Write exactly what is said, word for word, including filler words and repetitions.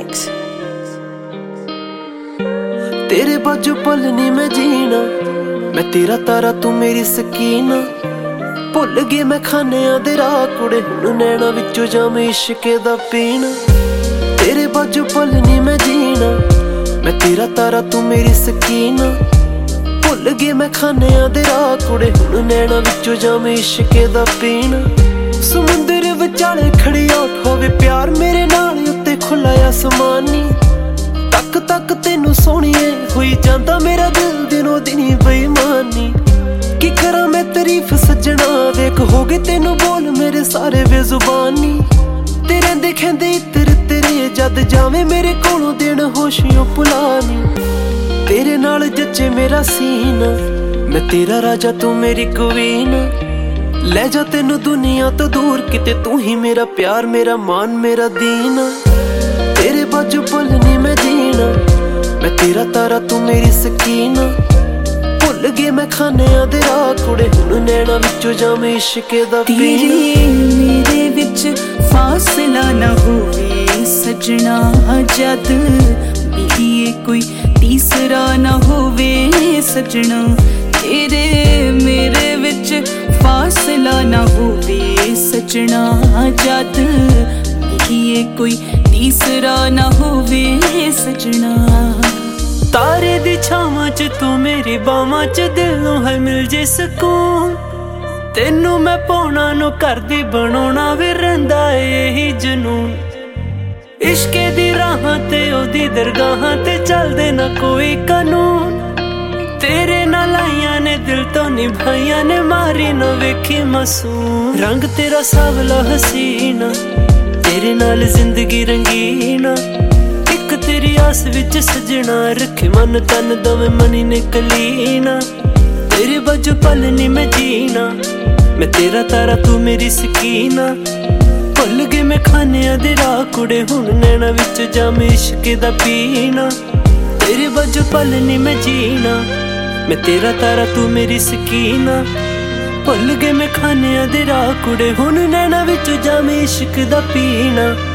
Mix। तेरे बाजू पल नहीं मैं जीना, मैं तेरा तारा तू मेरी सकीना। भुल गए मैं खानिया दे राह कुड़े, हुण नैना विचों जाम इश्के दा पीना। तेरे बाजू पल नहीं मैं जीना, मैं तेरा तारा तू मेरी सकीना। भुल गए मैं खानिया दे राह कुड़े, हुण नैना विचों जाम इश्के दा पीना। समुंदर विचाले खड़ी आठ होवे प्यार मेरे नाल उत्ते खुला आसमानी। तक तक तेनू सोहणीए होई जांदा मेरा दिल दिनों दिनी बेईमानी। की करा मैं तारीफ सजना, वेख हो गए तेनू बोल मेरे सारे बेजुबानी। तेरे दिखेंदे इत्र तेरे जद जावे मेरे कोलों दिन होशियों पुलानी। तेरे नाल जच्चे मेरा सीना, मैं तेरा राजा तू मेरी क्वीन। ले जा तेनू दुनिया तो दूर किते, तू ही मेरा प्यार मेरा मान मेरा दीन। तेरे बाजू पल नहीं मैं जीना, मैं तेरा तारा तू मेरी सकीना। भुल गए मैं खानिया दे राह कुड़े, हुण नैना विचों जाम इश्के दा पीना। मेरे विच फासला ना होवे सजना, जद मिलिए कोई तीसरा ना होवे सजना। तेरे मेरे विच फासला ना होवे सजना, जद मिलिए कोई तीसरा ना होवे सजना। तारे दी छावां च तू मेरी बावां च, दिलों है मिल जे सकून। तेनू मैं पौना नु घर दी बनाउणा वी रहिंदा यही जनून। इश्के दी राहां ते ओदी दरगाहां ते चलदे ना कोई कानून। तेरे नाल आइयां ने दिल तो निभाइयां ने, मारी ना वेखी मासूम। रंग तेरा सावला हसीना, तेरे नाल जिंदगी रंगीना। इक तेरी आस विच सजना, रखे मन तन दवे मनी ने कलीना। तेरे बाजू पल नहीं मैं जीना, मैं तेरा तारा तू मेरी सकीना। भुल गए मैं खानिया दे राह कुड़े, हुण नैना विच जाम इश्के दा पीना। तेरे बाजू पल नहीं मैं जीना, मैं तेरा तारा तू मेरी सकीना। भुल गए मैं खानिया दे राह कुड़े, हुण नैना विच जाम इश्क दा पीना।